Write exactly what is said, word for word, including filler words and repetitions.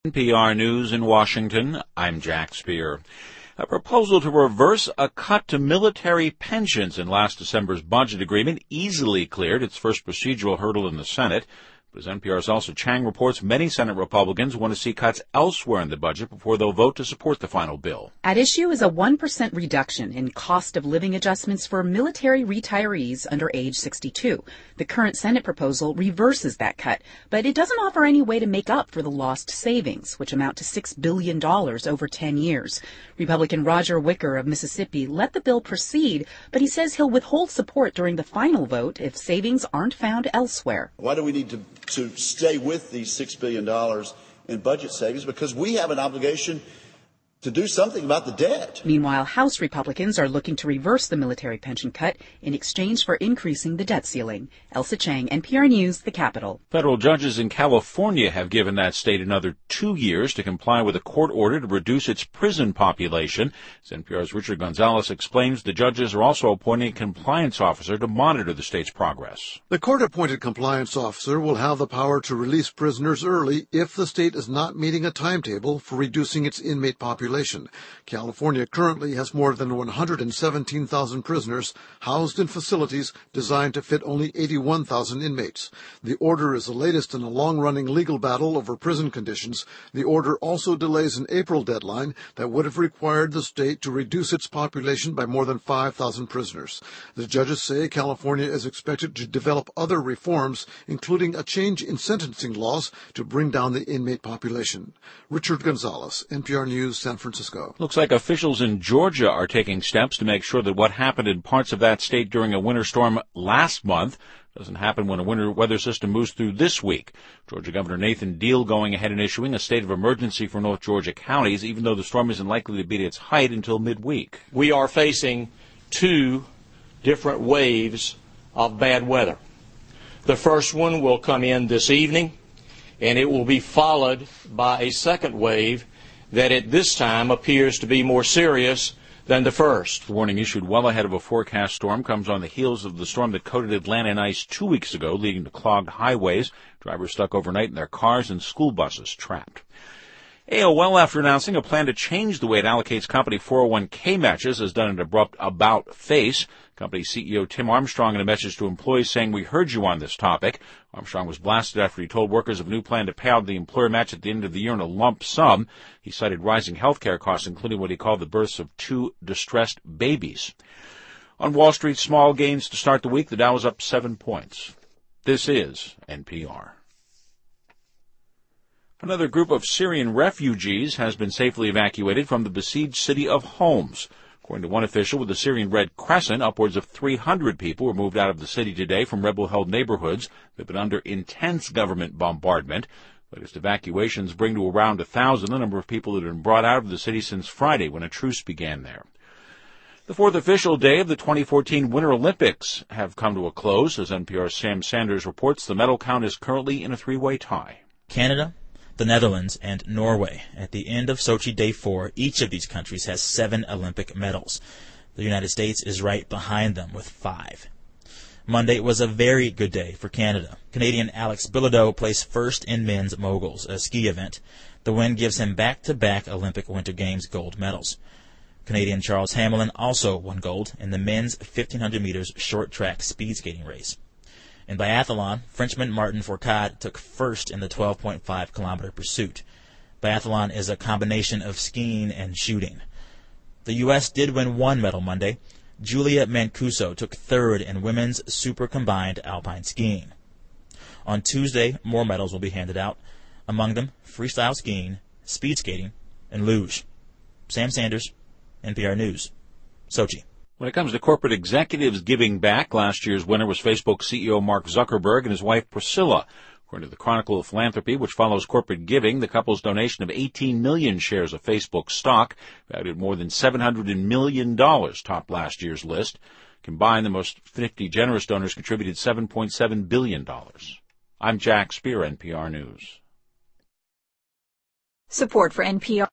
N P R News in Washington, I'm Jack Speer. A proposal to reverse a cut to military pensions in last December's budget agreement easily cleared its first procedural hurdle in the Senate. But as N P R's Elsa Chang reports, many Senate Republicans want to see cuts elsewhere in the budget before they'll vote to support the final bill. At issue is a one percent reduction in cost of living adjustments for military retirees under age sixty-two. The current Senate proposal reverses that cut, but it doesn't offer any way to make up for the lost savings, which amount to six billion dollars over ten years. Republican Roger Wicker of Mississippi let the bill proceed, but he says he'll withhold support during the final vote if savings aren't found elsewhere. Why do we need to to stay with these six billion dollars in budget savings? Because we have an obligation to do something about the debt. Meanwhile, House Republicans are looking to reverse the military pension cut in exchange for increasing the debt ceiling. Elsa Chang, N P R News, the Capitol. Federal judges in California have given that state another two years to comply with a court order to reduce its prison population. As N P R's Richard Gonzalez explains, the judges are also appointing a compliance officer to monitor the state's progress. The court-appointed compliance officer will have the power to release prisoners early if the state is not meeting a timetable for reducing its inmate population. California currently has more than one hundred seventeen thousand prisoners housed in facilities designed to fit only eighty-one thousand inmates. The order is the latest in a long-running legal battle over prison conditions. The order also delays an April deadline that would have required the state to reduce its population by more than five thousand prisoners. The judges say California is expected to develop other reforms, including a change in sentencing laws to bring down the inmate population. Richard Gonzalez, N P R News, San Francisco. Looks like officials in Georgia are taking steps to make sure that what happened in parts of that state during a winter storm last month doesn't happen when a winter weather system moves through this week. Georgia Governor Nathan Deal going ahead and issuing a state of emergency for North Georgia counties, even though the storm isn't likely to be at its height until midweek. We are facing two different waves of bad weather. The first one will come in this evening, and it will be followed by a second wave that at this time appears to be more serious than the first. The warning issued well ahead of a forecast storm comes on the heels of the storm that coated Atlanta in ice two weeks ago, leading to clogged highways, drivers stuck overnight in their cars, and school buses trapped. A O L, after announcing a plan to change the way it allocates company four oh one k matches, has done an abrupt about-face. Company C E O Tim Armstrong in a message to employees saying, "We heard you on this topic." Armstrong was blasted after he told workers of a new plan to pay out the employer match at the end of the year in a lump sum. He cited rising health care costs, including what he called the births of two distressed babies. On Wall Street, small gains to start the week. The Dow was up seven points. This is N P R. Another group of Syrian refugees has been safely evacuated from the besieged city of Homs. According to one official with the Syrian Red Crescent, upwards of three hundred people were moved out of the city today from rebel-held neighborhoods that have been under intense government bombardment. Latest evacuations bring to around one thousand the number of people that have been brought out of the city since Friday when a truce began there. The fourth official day of the twenty fourteen Winter Olympics have come to a close. As N P R's Sam Sanders reports, the medal count is currently in a three-way tie. Canada, the Netherlands, and Norway. At the end of Sochi Day four, each of these countries has seven Olympic medals. The United States is right behind them with five. Monday was a very good day for Canada. Canadian Alex Bilodeau placed first in men's moguls, a ski event. The win gives him back-to-back Olympic Winter Games gold medals. Canadian Charles Hamelin also won gold in the men's fifteen hundred meters short track speed skating race. In biathlon, Frenchman Martin Fourcade took first in the twelve point five kilometer pursuit. Biathlon is a combination of skiing and shooting. The U S did win one medal Monday. Julia Mancuso took third in women's super combined alpine skiing. On Tuesday, more medals will be handed out. Among them, freestyle skiing, speed skating, and luge. Sam Sanders, N P R News, Sochi. When it comes to corporate executives giving back, last year's winner was Facebook C E O Mark Zuckerberg and his wife Priscilla. According to the Chronicle of Philanthropy, which follows corporate giving, the couple's donation of eighteen million shares of Facebook stock, valued at more than seven hundred million dollars, topped last year's list. Combined, the most fifty generous donors contributed seven point seven billion dollars. I'm Jack Speer, N P R News. Support for N P R